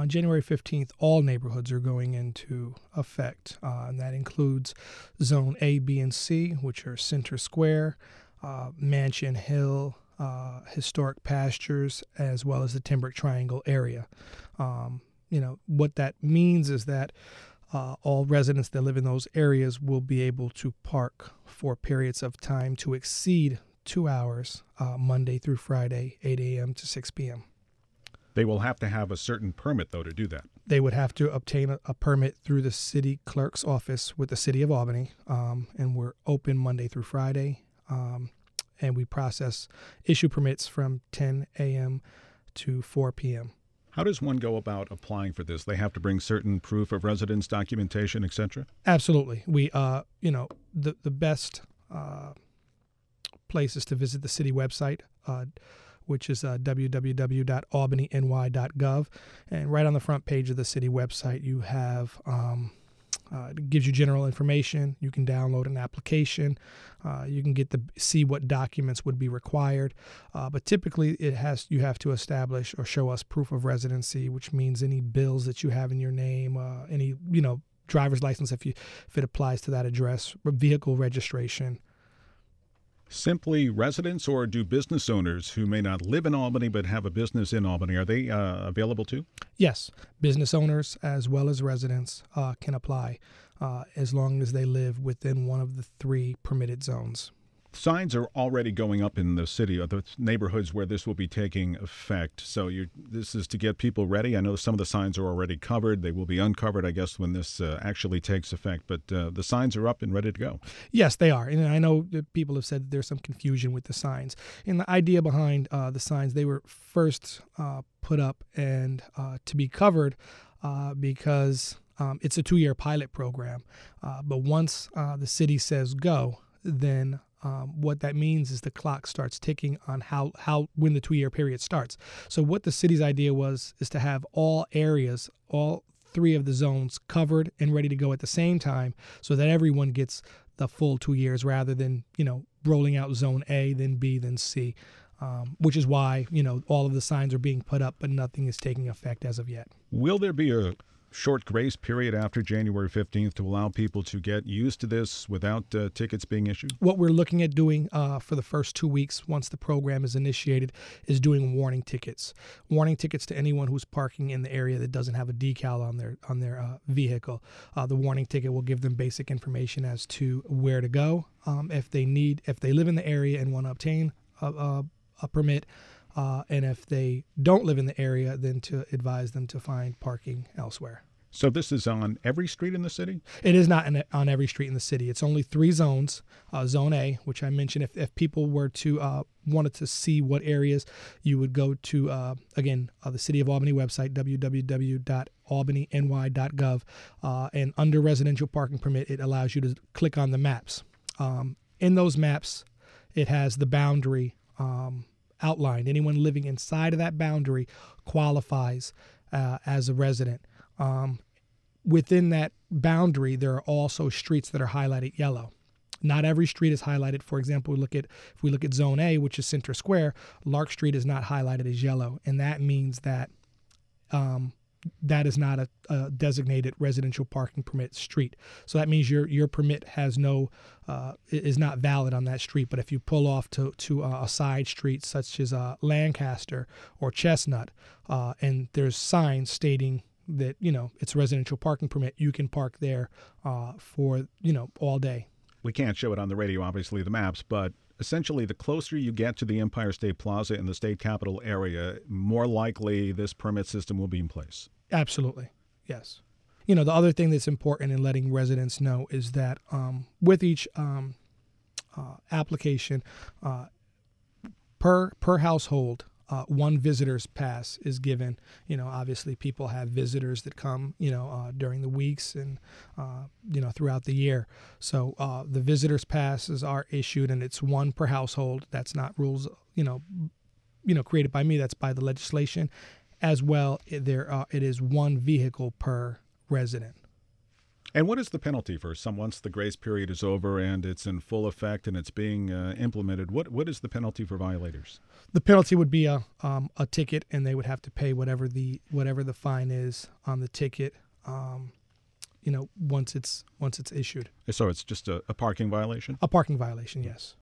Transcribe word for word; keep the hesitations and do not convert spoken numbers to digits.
on January fifteenth, all neighborhoods are going into effect, uh, and that includes Zone A, B, and C, which are Center Square, uh, Mansion Hill, uh, Historic Pastures, as well as the Timbrook Triangle area. Um, you know, what that means is that uh, all residents that live in those areas will be able to park for periods of time to exceed two hours, uh, Monday through Friday, eight a.m. to six p.m. They will have to have a certain permit, though, to do that. They would have to obtain a, a permit through the city clerk's office with the city of Albany, um, and we're open Monday through Friday, um, and we process issue permits from ten a.m. to four p.m. How does one go about applying for this? They have to bring certain proof of residence documentation, et cetera? Absolutely. We, uh, you know, the, the best uh, place is to visit the city website, uh, which is uh, w w w dot albany n y dot gov. And right on the front page of the city website, you have, um, uh, it gives you general information. You can download an application. Uh, you can get the see what documents would be required. Uh, but typically, it has you have to establish or show us proof of residency, which means any bills that you have in your name, uh, any you know driver's license if you if it applies to that address, vehicle registration. Simply residents, or do business owners who may not live in Albany but have a business in Albany, are they uh, available too? Yes, business owners as well as residents uh, can apply uh, as long as they live within one of the three permitted zones. Signs are already going up in the city, or the neighborhoods where this will be taking effect. So you this is to get people ready. I know some of the signs are already covered. They will be uncovered, I guess, when this uh, actually takes effect. But uh, the signs are up and ready to go. Yes, they are. And I know that people have said that there's some confusion with the signs. And the idea behind uh, the signs, they were first uh, put up and uh, to be covered uh, because um, it's a two-year pilot program. Uh, but once uh, the city says go, then Um, what that means is the clock starts ticking on how, how when the two-year period starts. So what the city's idea was is to have all areas, all three of the zones covered and ready to go at the same time so that everyone gets the full two years rather than, you know, rolling out zone A, then B, then C, um, which is why, you know, all of the signs are being put up, but nothing is taking effect as of yet. Will there be a short grace period after January fifteenth to allow people to get used to this without uh, tickets being issued? What we're looking at doing uh, for the first two weeks once the program is initiated is doing warning tickets. Warning tickets to anyone who's parking in the area that doesn't have a decal on their on their uh, vehicle. Uh, the warning ticket will give them basic information as to where to go um, if they need, if they live in the area and want to obtain a, a, a permit. Uh, and if they don't live in the area, then to advise them to find parking elsewhere. So this is on every street in the city? It is not in, on every street in the city. It's only three zones. Uh, Zone A, which I mentioned, if, if people were to uh, wanted to see what areas, you would go to, uh, again, uh, the City of Albany website, w w w dot albany n y dot gov. Uh, and under residential parking permit, it allows you to click on the maps. Um, in those maps, it has the boundary um outlined. Anyone living inside of that boundary qualifies uh, as a resident. Um, within that boundary, there are also streets that are highlighted yellow. Not every street is highlighted. For example, we look at if we look at Zone A, which is Center Square, Lark Street is not highlighted as yellow, and that means that um, that is not a, a designated residential parking permit street. So that means your your permit has no uh, is not valid on that street. But if you pull off to to uh, a side street such as uh, Lancaster or Chestnut, uh, and there's signs stating that you know it's a residential parking permit, you can park there uh, for you know all day. We can't show it on the radio, obviously, the maps, but essentially the closer you get to the Empire State Plaza in the state capitol area, more likely this permit system will be in place. Absolutely, yes. You know, the other thing that's important in letting residents know is that um, with each um, uh, application, uh, per per household, uh, one visitor's pass is given. You know, obviously people have visitors that come, you know, uh, during the weeks and, uh, you know, throughout the year. So uh, the visitor's passes are issued, and it's one per household. That's not rules, you know, you know, created by me. That's by the legislation. As well, there uh, it is one vehicle per resident. And what is the penalty for some once the grace period is over and it's in full effect and it's being uh, implemented? What what is the penalty for violators? The penalty would be a um, a ticket, and they would have to pay whatever the whatever the fine is on the ticket. Um, you know, once it's once it's issued. So it's just a, a parking violation? A parking violation, yes.